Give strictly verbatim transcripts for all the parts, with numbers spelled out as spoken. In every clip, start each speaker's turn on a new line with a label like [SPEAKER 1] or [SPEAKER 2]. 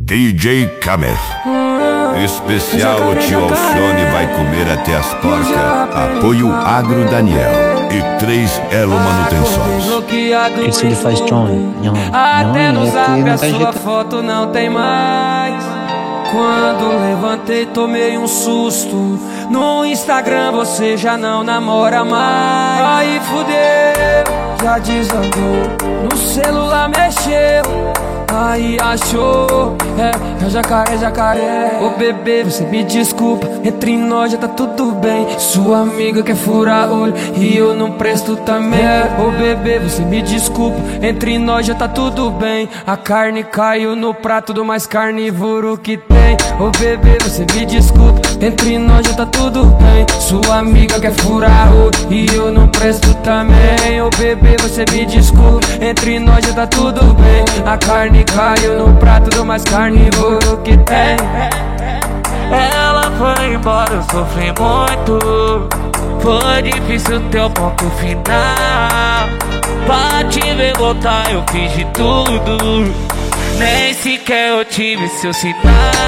[SPEAKER 1] D J Kamer. Especial o tio Alcione vai comer até as porcas. Apoio Agro Daniel e três Elo Manutenções.
[SPEAKER 2] Isso ele faz John.
[SPEAKER 3] Até no zap a sua foto não tem mais. Quando levantei tomei um susto. No Instagram você já não namora mais. Aí fudeu, já desandou. No celular mexeu, aí achou, é, é jacaré, jacaré. Ô bebê, você me desculpa, entre nós já tá tudo bem. Sua amiga quer furar olho e eu não presto também. Ô bebê, você me desculpa, entre nós já tá tudo bem. A carne caiu no prato do mais carnívoro que tem. Ô bebê, você me desculpa, entre nós já tá tudo bem. Sua amiga quer furar olho e eu não presto também. Ô bebê, você me desculpa, entre nós já tá tudo bem. A carne caiu no prato do mais carnívoro que tem.
[SPEAKER 4] Ela foi embora, eu sofri muito. Foi difícil teu ponto final. Pra te ver voltar eu fiz de tudo. Nem sequer eu tive seu sinal.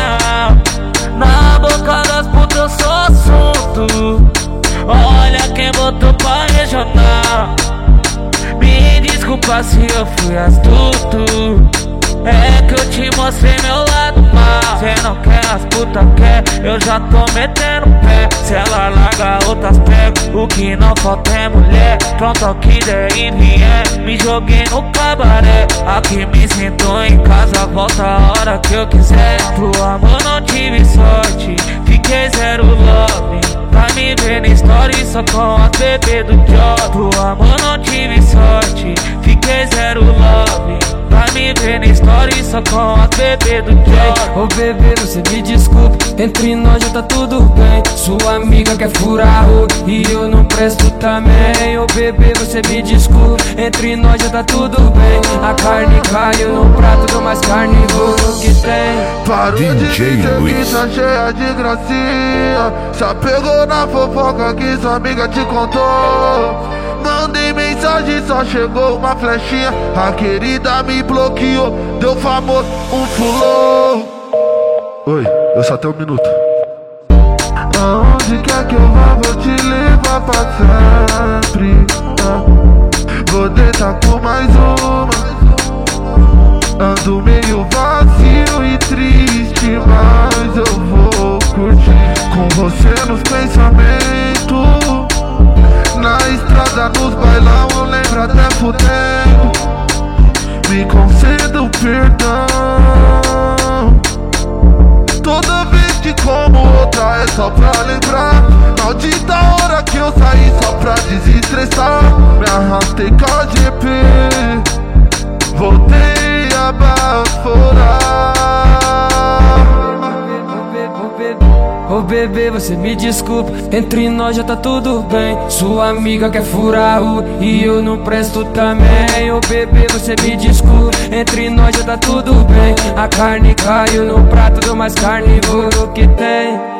[SPEAKER 4] Na boca das putas eu sou assunto. Olha quem botou pra regional. Me desculpa se eu fui astuto. É que eu te mostrei meu lado mal. Cê não quer, as puta quer, eu já tô metendo pé. Se ela larga, outras pego. O que não falta é mulher. Pronto ao que der e vier. Me joguei no cabaré. Aqui me sinto em casa, volta a hora que eu quiser. Pro amor não tive sorte, fiquei zero love. Pra me ver na story só com as bebê do job. Pro amor não tive sorte, fiquei zero love. Pra me ver na story só com as bebê do job.
[SPEAKER 3] Ô bebê, você me desculpa, entre nós já tá tudo bem. Sua amiga quer furar o e eu não presto também. Ô bebê, você me desculpa, entre nós já tá tudo bem. A carne caiu no prato do mais carnívoro que tem.
[SPEAKER 5] Parou de dizer que tá cheia de gracinha. Já pegou na fofoca que sua amiga te contou. Mandei mensagem, só chegou uma flechinha. A querida me bloqueou, deu famoso, um fulô. Oi, eu só tenho um minuto. Aonde quer que eu vá, vou te levar pra sempre. Vou deitar com mais uma. Ando meio vazio e triste, mas eu vou curtir com você nos pensamentos. Na estrada, nos bailão, eu lembro até fudendo. Me conceda o perdão. Toda vez que como outra é só pra lembrar. Maldita hora que eu saí só pra desestressar. Me arrastei com a G P, voltei a baforar.
[SPEAKER 3] Ô bebê, você me desculpa, entre nós já tá tudo bem. Sua amiga quer furar o e eu não presto também. Ô bebê, você me desculpa, entre nós já tá tudo bem. A carne caiu no prato do mais carnívoro que tem.